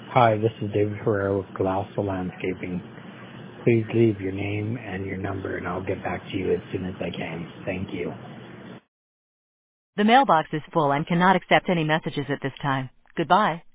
Hi, this is David Herrera with Colossal Landscaping. Please leave your name and your number, and I'll get back to you as soon as I can. Thank you. The mailbox is full and cannot accept any messages at this time. Goodbye.